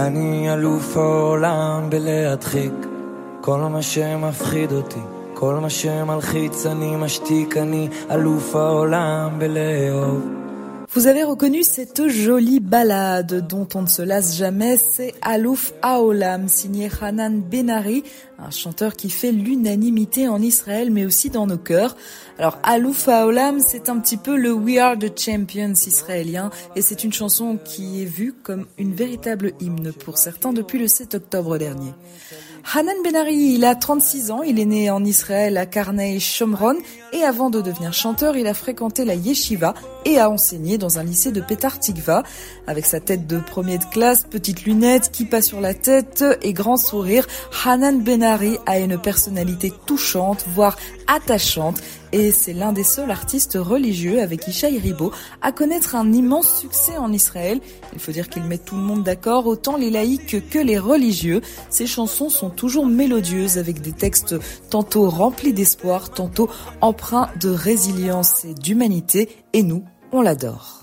אני אלוף העולם בלהדחיק כל מה שמפחיד אותי, כל מה שמלחיץ אני משתיק, אני אלוף העולם בלאהוב. Vous avez reconnu cette jolie ballade dont on ne se lasse jamais, c'est Alouf Haolam, signé Hanan Benari, un chanteur qui fait l'unanimité en Israël mais aussi dans nos cœurs. Alors Alouf Haolam, c'est un petit peu le We Are the Champions israélien et c'est une chanson qui est vue comme une véritable hymne pour certains depuis le 7 octobre dernier. Hanan Benari, il a 36 ans, il est né en Israël à Karnei Shomron et avant de devenir chanteur, il a fréquenté la yeshiva et a enseigné dans un lycée de Petar Tikva. Avec sa tête de premier de classe, petites lunettes, kippa sur la tête et grand sourire, Hanan Benari a une personnalité touchante, voire attachante. Et c'est l'un des seuls artistes religieux avec Ishaï Ribo à connaître un immense succès en Israël. Il faut dire qu'il met tout le monde d'accord, autant les laïcs que les religieux. Ses chansons sont toujours mélodieuses avec des textes tantôt remplis d'espoir, tantôt empreints de résilience et d'humanité. Et nous, on l'adore.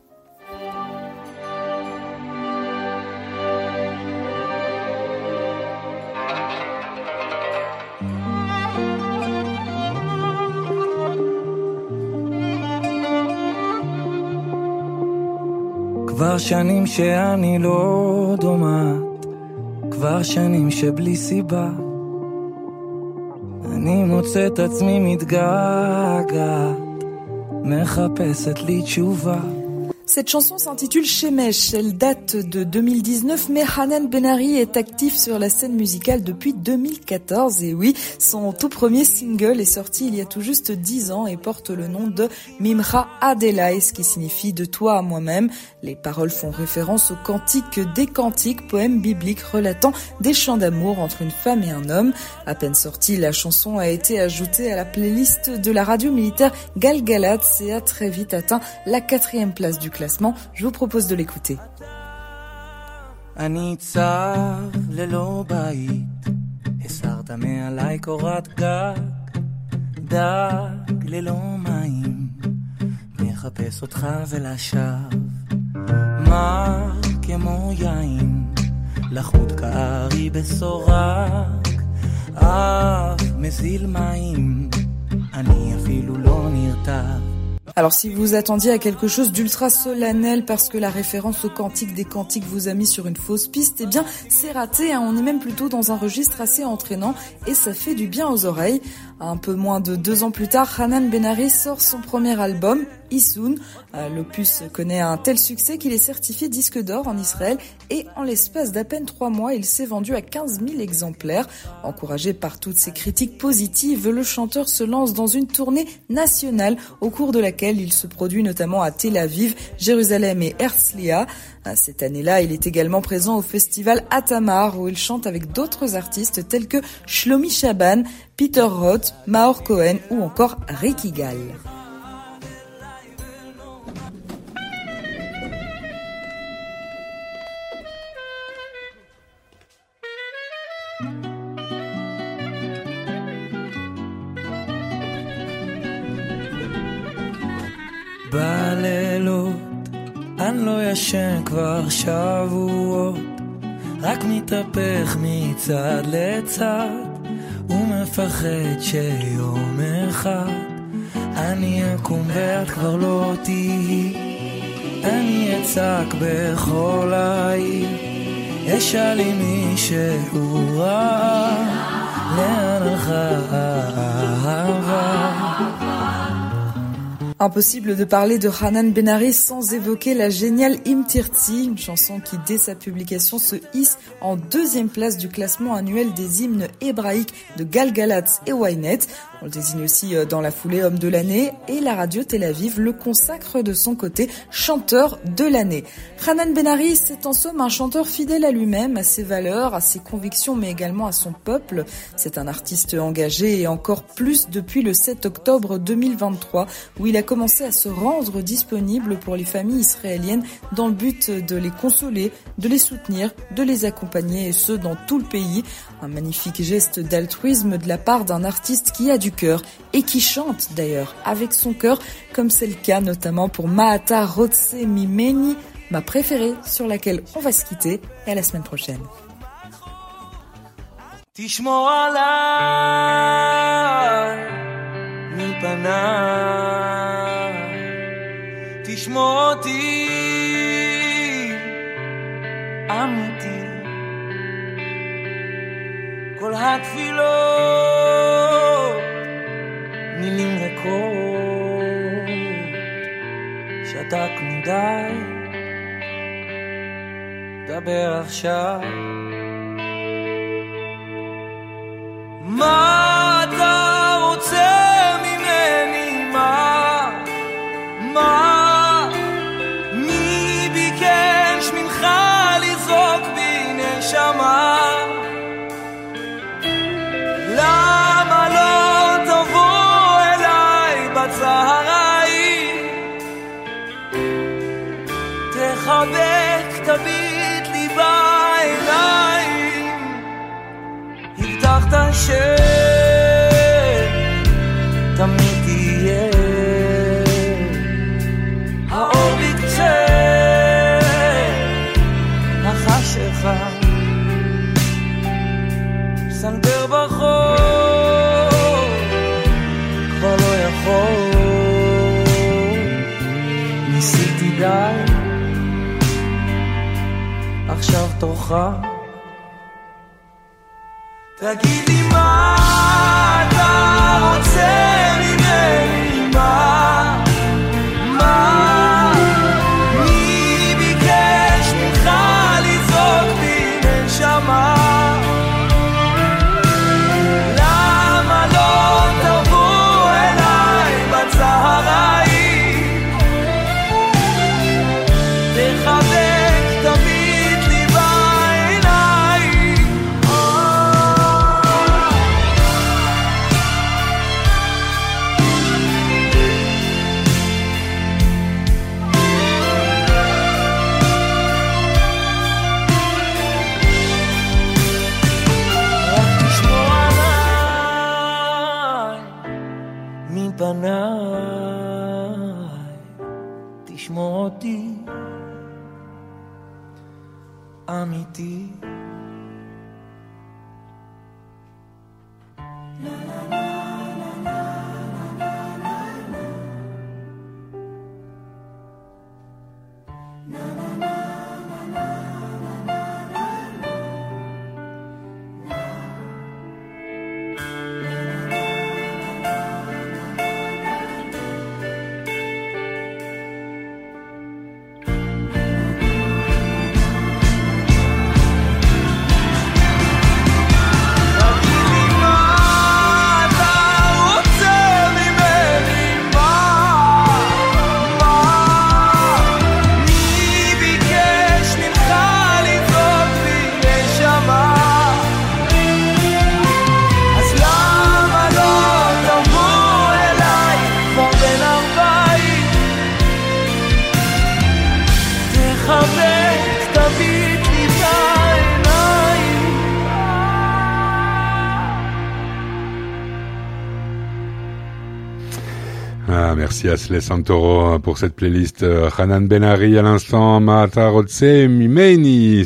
כבר שנים שאני לא דומעת, כבר שנים שבלי סיבה אני מוצא את עצמי מתגעגעת, מחפשת לי תשובה. Cette chanson s'intitule Shemesh, elle date de 2019, mais Hanan Benari est actif sur la scène musicale depuis 2014. Et oui, son tout premier single est sorti il y a tout juste 10 ans et porte le nom de Mimcha Adelai, ce qui signifie de toi à moi-même. Les paroles font référence au cantique des cantiques, poème biblique relatant des chants d'amour entre une femme et un homme. À peine sortie, la chanson a été ajoutée à la playlist de la radio militaire Galgalatz et a très vite atteint la 4e place du classement. Je vous propose de l'écouter. אני צר ללא בית, הסרת מעלי קורת גג, דג ללא מים, מחפש אותך ולשווא, מר כמו יין, לחוט כארי בסורק, אף מזיל מים, אני אפילו לא נרתע. Alors si vous attendiez à quelque chose d'ultra solennel parce que la référence au cantique des cantiques vous a mis sur une fausse piste, eh bien c'est raté, hein. On est même plutôt dans un registre assez entraînant et ça fait du bien aux oreilles. Un peu moins de 2 ans plus tard, Hanan Benari sort son premier album, Issoun. L'opus connaît un tel succès qu'il est certifié disque d'or en Israël et en l'espace d'à peine 3 mois, il s'est vendu à 15 000 exemplaires. Encouragé par toutes ces critiques positives, le chanteur se lance dans une tournée nationale au cours de laquelle il se produit notamment à Tel Aviv, Jérusalem et Herzliya. Cette année-là, il est également présent au festival Atamar où il chante avec d'autres artistes tels que Shlomi Shaban, Peter Roth, Maor Cohen ou encore Ricky Gall. בלילות אני לא ישן כבר שבועות, רק מתהפך מצד לצד ומפחד שיום אחד אני אקום ואת כבר לא תהי, אני אצעק בכל העיר, אשאל אם מישהו רע, לאן הלכה האהבה. Impossible de parler de Hanan Benari sans évoquer la géniale Im Tirtzi, une chanson qui, dès sa publication, se hisse en 2e place du classement annuel des hymnes hébraïques de Galgalatz et Ynet. On le désigne aussi dans la foulée homme de l'année et la radio Tel Aviv le consacre de son côté chanteur de l'année. Hanan Benari, c'est en somme un chanteur fidèle à lui-même, à ses valeurs, à ses convictions, mais également à son peuple. C'est un artiste engagé et encore plus depuis le 7 octobre 2023 où il a commencé à se rendre disponible pour les familles israéliennes dans le but de les consoler, de les soutenir, de les accompagner et ce dans tout le pays. Un magnifique geste d'altruisme de la part d'un artiste qui a du cœur et qui chante d'ailleurs avec son cœur comme c'est le cas notamment pour Mahata Rotse Mimeni, ma préférée sur laquelle on va se quitter. Et à la semaine prochaine. תשמור עליי מפניי, תשמור אותי אמיתי, כל התפילות מילים ריקות, שתקנו די, דבר עכשיו. מה אתה רוצה ממני? מה? מי ביקש ממך לזרוק בי נשמה? למה לא תבוא אליי בצהריים? תחבק, תביט לי בעיניים, הבטחת שתמיד תהיה האור בקצה החשיכה, סנטר ברחוב כבר לא יכול, ניסיתי די, עכשיו תורך. תגיד לי מה אתה רוצה ממני, מה? מי ביקש ממך לזרוק בי נשמה? למה לא תבוא אליי בצהריים? תחבק, תביט לי בעיניים. פניי, תשמור אותי אמיתי. Merci à Sle Santoro pour cette playlist. Hanan Ben Ari à l'instant, Mata Rotse Mimeni.